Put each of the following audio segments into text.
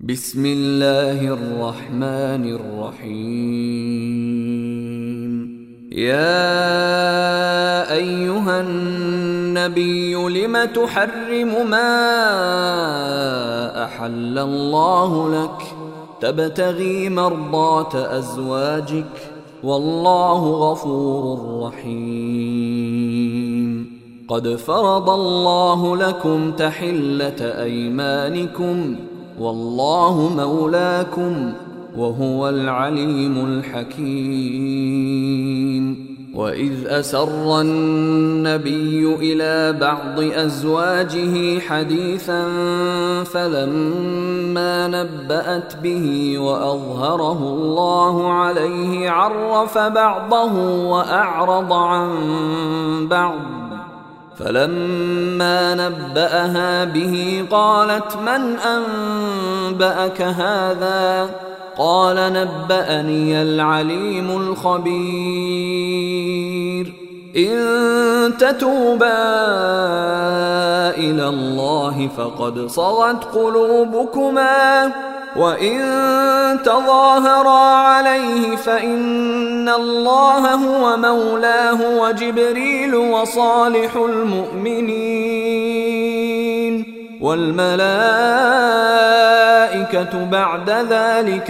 بسم الله الرحمن الرحيم. يا أيها النبي لم تحرم ما أحل الله لك تبتغي مرضات أزواجك والله غفور رحيم. قد فرض الله لكم تحلة أيمانكم والله مولاكم وهو العليم الحكيم. وإذ أسر النبي إلى بعض أزواجه حديثا فلما نبأت به وأظهره الله عليه عرف بعضه وأعرض عن بعض، فلما نبأها به قالت من أنبأك هذا؟ قال نبأني العليم الخبير. إن تتوبا إلى الله فقد صغت قلوبكما وإن تظاهرا عليه فإن الله هو مولاه وجبريل وصالح المؤمنين والملائكة بعد ذلك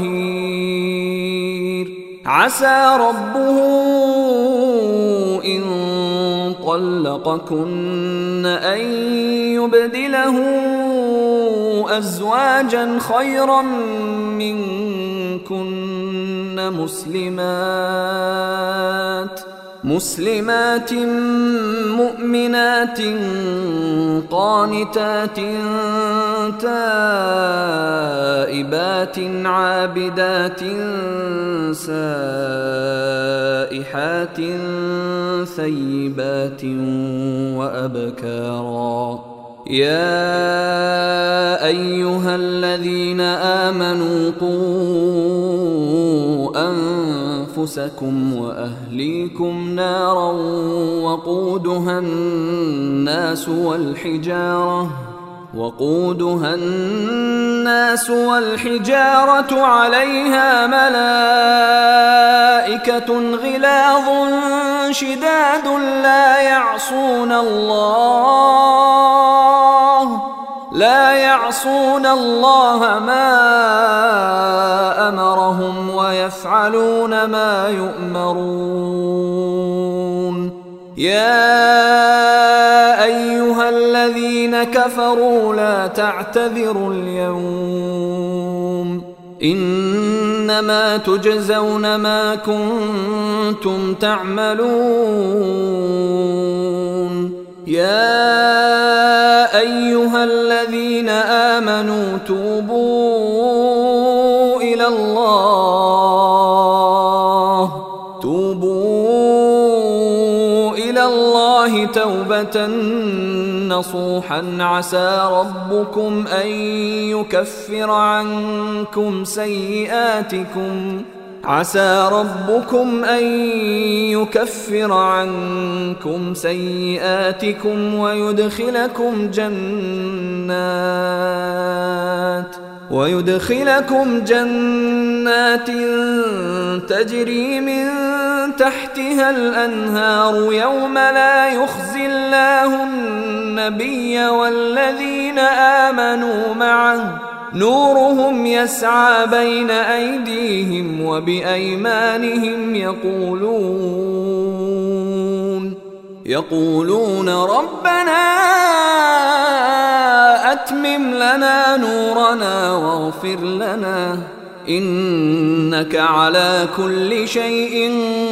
ظهير. عسى ربه إن طلقكن أن يبدله أزواجا خيرا منكن مسلمات مؤمنات قانتات تائبات عابدات سائحات ثيبات وأبكارا. يا أيها الذين آمنوا قوا أنفسكم وأهليكم نارا وقودها الناس والحجارة عليها ملائكة غلاظ شداد لا يعصون الله ما أمرهم ويفعلون ما يؤمرون. يا أيها الذين كفروا لا تعتذروا اليوم إنما تجزون ما كنتم تعملون. يا أيها الذين آمنوا توبوا إلى الله توبة نصوحا عسى ربكم أن يكفر عنكم سيئاتكم ويدخلكم جنات تجري من تحتها الأنهار يوم لا يخزي الله النبي والذين آمنوا معه نورهم يسعى بين أيديهم وبأيمانهم يقولون ربنا أتمم لنا نورنا واغفر لنا إنك على كل شيء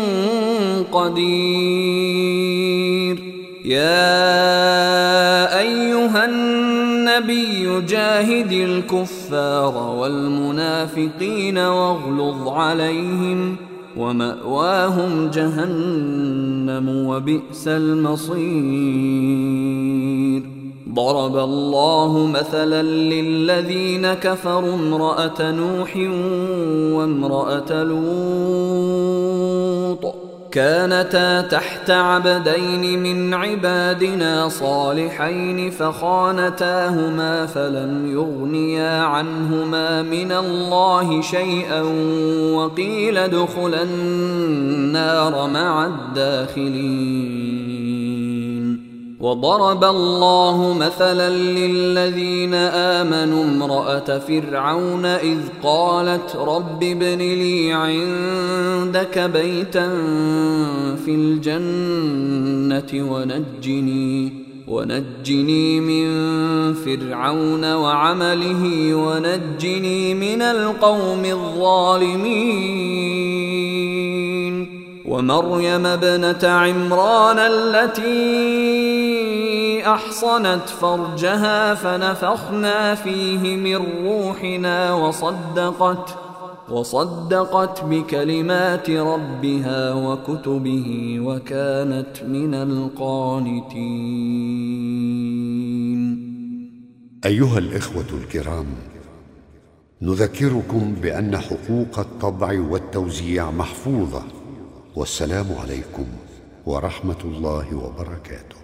قدير. يا أيها النبي جاهد الكفار والمنافقين واغلظ عليهم ومأواهم جهنم وبئس المصير. ضرب الله مثلا للذين كفروا امرأة نوح وامرأة لوط كانتا تحت عبدين من عبادنا صالحين فخانتاهما فلم يغنيا عنهما من الله شيئا وقيل ادخلا النار مع الداخلين. وضرب الله مثلا للذين آمنوا امرأة فرعون إذ قالت رب ابن لي عندك بيتا في الجنة ونجني من فرعون وعمله ونجني من القوم الظالمين. ومريم ابنة عمران التي أحصنت فرجها فنفخنا فيه من روحنا وصدقت بكلمات ربها وكتبه وكانت من القانتين. أيها الإخوة الكرام، نذكركم بأن حقوق الطبع والتوزيع محفوظة. والسلام عليكم ورحمة الله وبركاته.